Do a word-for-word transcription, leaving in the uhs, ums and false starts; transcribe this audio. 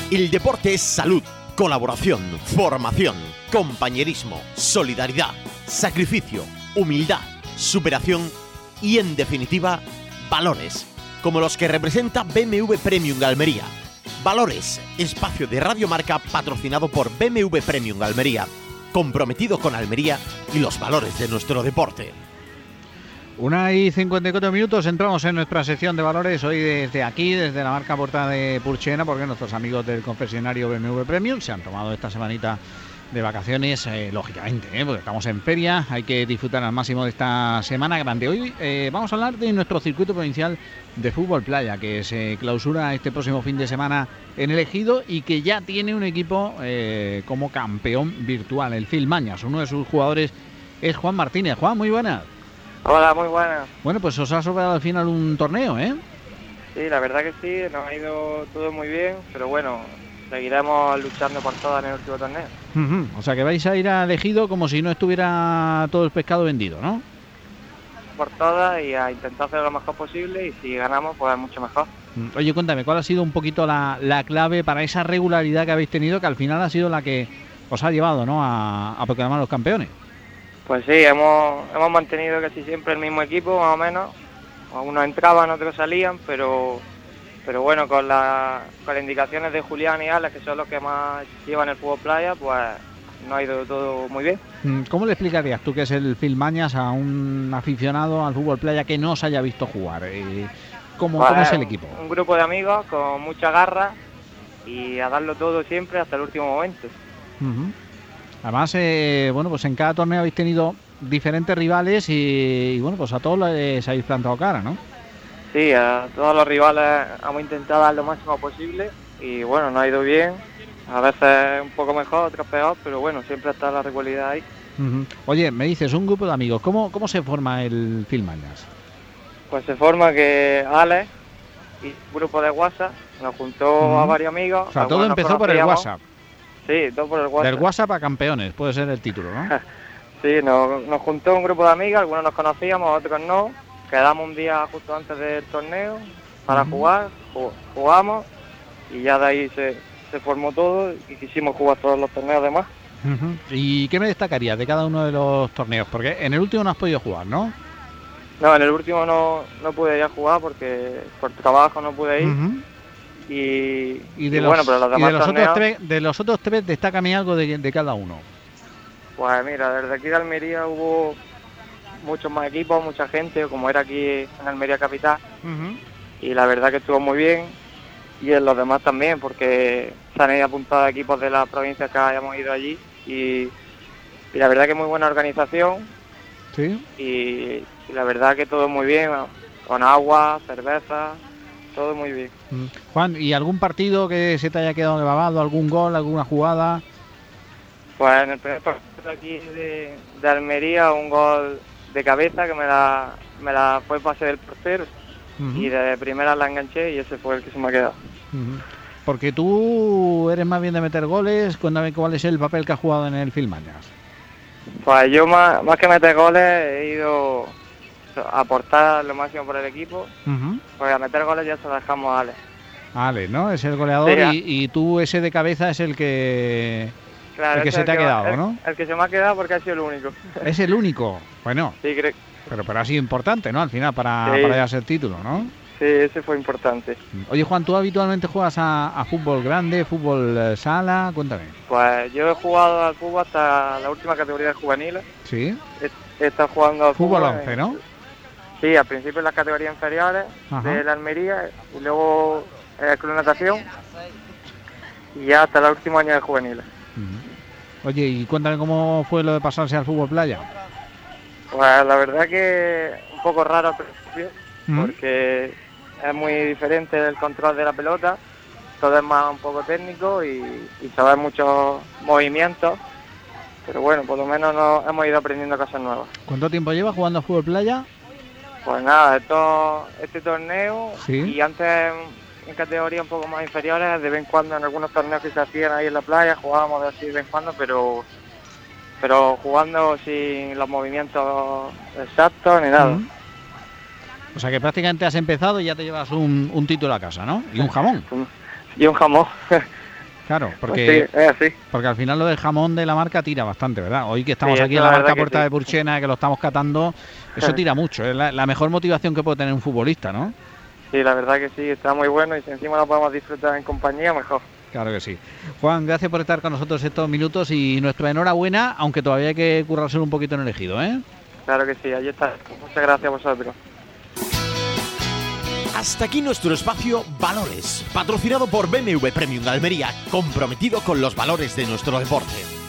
El deporte es salud, colaboración, formación, compañerismo, solidaridad, sacrificio, humildad, superación y, en definitiva, valores, como los que representa B M W Premium Almería. Valores, espacio de Radio Marca patrocinado por B M W Premium Almería, comprometido con Almería y los valores de nuestro deporte. Una y cincuenta y cuatro minutos, entramos en nuestra sección de valores hoy desde aquí, desde la marca Porta de Purchena, porque nuestros amigos del concesionario B M W Premium se han tomado esta semanita de vacaciones, eh, lógicamente, eh, porque estamos en feria, hay que disfrutar al máximo de esta semana grande. Hoy eh, vamos a hablar de nuestro circuito provincial de fútbol playa, que se clausura este próximo fin de semana en el Ejido y que ya tiene un equipo eh, como campeón virtual, el Filmañas. Uno de sus jugadores es Juan Martínez. Juan, muy buenas. Hola, muy buenas. Bueno, pues os ha sobrado al final un torneo, ¿eh? Sí, la verdad que sí, nos ha ido todo muy bien, pero bueno, seguiremos luchando por todas en el último torneo. Uh-huh. O sea que vais a ir al Ejido como si no estuviera todo el pescado vendido, ¿no? Por todas y a intentar hacer lo mejor posible, y si ganamos, pues mucho mejor. Oye, cuéntame, ¿cuál ha sido un poquito la, la clave para esa regularidad que habéis tenido, que al final ha sido la que os ha llevado, ¿no?, a, a proclamar los campeones? Pues sí, hemos, hemos mantenido casi siempre el mismo equipo, más o menos. Unos entraban, otros salían, pero pero bueno, con, la, con las indicaciones de Julián y Alex, que son los que más llevan el fútbol playa, pues nos ha ido todo muy bien. ¿Cómo le explicarías tú que es el Filmañas a un aficionado al fútbol playa que no se haya visto jugar? ¿Cómo, pues, ¿Cómo es el equipo? Un grupo de amigos con mucha garra y a darlo todo siempre hasta el último momento. Uh-huh. Además, eh, bueno, pues en cada torneo habéis tenido diferentes rivales y, y bueno, pues a todos les habéis plantado cara, ¿no? Sí, a todos los rivales hemos intentado dar lo máximo posible y bueno, nos ha ido bien. A veces un poco mejor, otras peor, pero bueno, siempre está la rivalidad ahí. Uh-huh. Oye, me dices, un grupo de amigos, ¿cómo, cómo se forma el Filmañas? Pues se forma que Alex y un grupo de WhatsApp nos juntó uh-huh. a varios amigos. O sea, todo empezó por el WhatsApp. Sí, todo por el WhatsApp. Del WhatsApp a campeones, puede ser el título, ¿no? Sí, nos, nos juntó un grupo de amigos, algunos nos conocíamos, otros no. Quedamos un día justo antes del torneo para uh-huh. jugar, jugamos y ya de ahí se, se formó todo y quisimos jugar todos los torneos además. Uh-huh. ¿Y qué me destacarías de cada uno de los torneos? Porque en el último no has podido jugar, ¿no? No, en el último no, no pude ya jugar porque por trabajo no pude ir. Uh-huh. Y, y, de y los, bueno, pero los demás y de, los torneos, otros tres, de los otros tres, destácame algo de, de cada uno. Pues mira, desde aquí de Almería hubo muchos más equipos, mucha gente, como era aquí en Almería Capital. Uh-huh. Y la verdad que estuvo muy bien. Y en los demás también, porque se han ido apuntados equipos de las provincias que hayamos ido allí. Y, y la verdad que muy buena organización. Sí. Y, y la verdad que todo muy bien, con agua, cerveza, todo muy bien. Uh-huh. Juan, ¿y algún partido que se te haya quedado grabado, algún gol, alguna jugada? Pues en el primer partido aquí de, de Almería, un gol de cabeza que me la, me la fue pase del portero. Uh-huh. Y de primera la enganché y ese fue el que se me ha quedado. Uh-huh. Porque tú eres más bien de meter goles. Cuéntame cuál es el papel que has jugado en el Filmañas. Pues yo más, más que meter goles he ido a aportar lo máximo por el equipo. Uh-huh. Porque a meter goles ya se lo dejamos a Ale. Ale, ¿no? Es el goleador. Sí, y, y tú ese de cabeza es el que... Claro, el que se te ha que quedado, el, ¿no? El que se me ha quedado porque ha sido el único. ¿Es el único? Bueno. Sí, creo. Pero, pero ha sido importante, ¿no? Al final, para, sí. para llevarse el título, ¿no? Sí, ese fue importante. Oye, Juan, ¿tú habitualmente juegas a, a fútbol grande, fútbol eh, sala? Cuéntame. Pues yo he jugado al fútbol hasta la última categoría de juveniles. Sí. He, he estado jugando al fútbol. Fútbol once, ¿no? Sí, al principio en las categorías inferiores. Ajá. De la Almería y luego en el club de natación y ya hasta el último año de juveniles. Uh-huh. Oye, y cuéntame cómo fue lo de pasarse al fútbol playa. Pues la verdad que un poco raro al principio, uh-huh. porque es muy diferente el control de la pelota, todo es más un poco técnico y, y saber muchos movimientos, pero bueno, por lo menos nos hemos ido aprendiendo cosas nuevas. ¿Cuánto tiempo llevas jugando a fútbol playa? Pues nada, esto, este torneo, ¿sí? Y antes en, en categorías un poco más inferiores, de vez en cuando en algunos torneos que se hacían ahí en la playa, jugábamos de así de vez en cuando, pero pero jugando sin los movimientos exactos ni nada. Uh-huh. O sea que prácticamente has empezado y ya te llevas un, un título a casa, ¿no? Y un jamón. Y un jamón. Claro, porque, sí, es así. porque al final lo del jamón de la marca tira bastante, ¿verdad? Hoy que estamos Sí, aquí en la la marca verdad que Puerta sí. de Purchena, que lo estamos catando, eso tira mucho. Es la, la mejor motivación que puede tener un futbolista, ¿no? Sí, la verdad que sí, está muy bueno y si encima lo podemos disfrutar en compañía, mejor. Claro que sí. Juan, gracias por estar con nosotros estos minutos y nuestra enhorabuena, aunque todavía hay que currárselo un poquito en el ejido, ¿eh? Claro que sí, ahí está. Muchas gracias a vosotros. Hasta aquí nuestro espacio Valores, patrocinado por B M W Premium de Almería, comprometido con los valores de nuestro deporte.